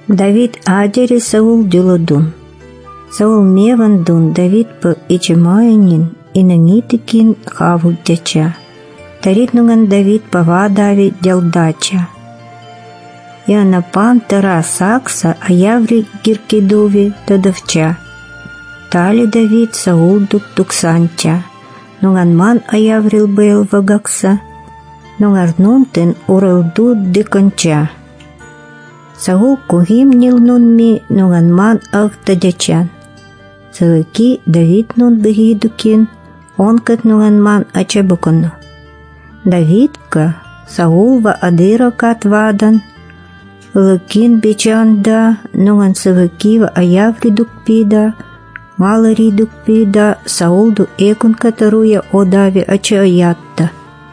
Давид адери Саул дюлодун. Саул мевандун Давид по ичемаянин и нанитикин хаву дяча. Таритнуган Давид пава дави дялдача. Ионапан тара сакса, а яври гиркидуви тадавча. Тали Давид Саул дук туксанча. Нуганман а яврил бейл вагакса. Нугарнунтен уралду диканча. Саул кухим нилнунми нуганман ахтадячан. Саваки Давид нун бегидукин, он кат нуганман ачабукану. Давидка Саулва адыра кат вадан, лакин бичанда нуган савакива аяври дукпида, малари дукпида, Саулду экун катаруя одави ача аятта.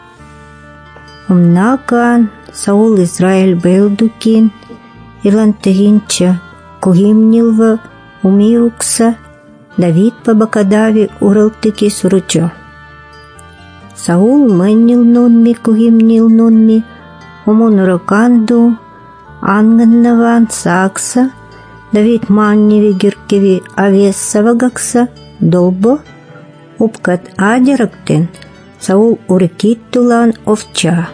Умнакан Саул Израиль бейлдукин, илан тегинча кухимнилва умирукса, Давид по бакадави уралтыки суручо. Саул мэннил нунми кухимнил нунми, умунураканду, анганнаван сакса, Давид манневи гиркеви авесса вагакса, долбо, упкат адерактен, Саул урекит тулан овча.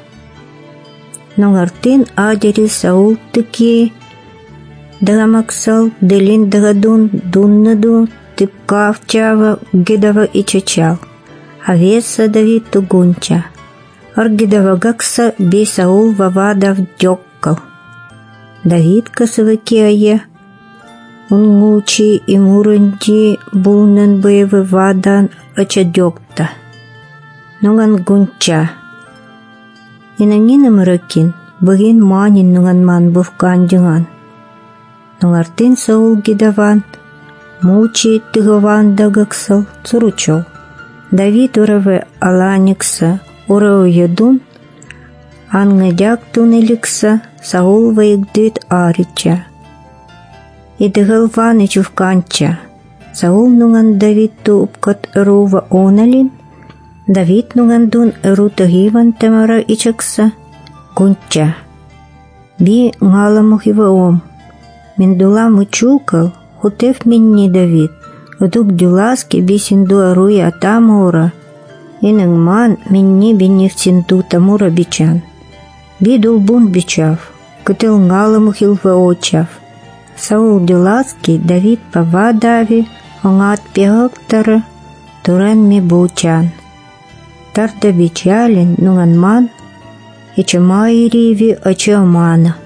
Нонгартин адери Саул тыки, дагамаксал, делин дагадун, дуннаду, тыпка овчава, гидава и чачал. Авеса Давид тугунча. Аргидава гакса би Саул вавадав дёккал. Давид касавакия, унгучи и муранди булнан бэвы вадан ачадёкта. Нуган гунча. Инангина маракин, багин манин нуган ман бувкан дюган. Нугартин Саул гидаван, мучи тыгаван дагаксал, цуручол. Давид ураве аланикса, урау ядун, ангадяк тунеликса, Саул ваигдит арича. И дыгалван и чувканча. Саул нуган Давид тупкат рува оналин, Давид нуган дун рутагиван темара ичакса, гунча. Би ngalamухива ом. Миндула мучукал, хутев минни Давид. Вдук дюласки бисинду аруя атамура, инангман минни бинневцинду тамура бичан. Бидул бун бичав, кытыл ngalamухил ваочав. Саул дюласки Давид павадави, онгат пехактара, турен ми бучан. Тарда бичалин нуганман, ичамайриви ачамана.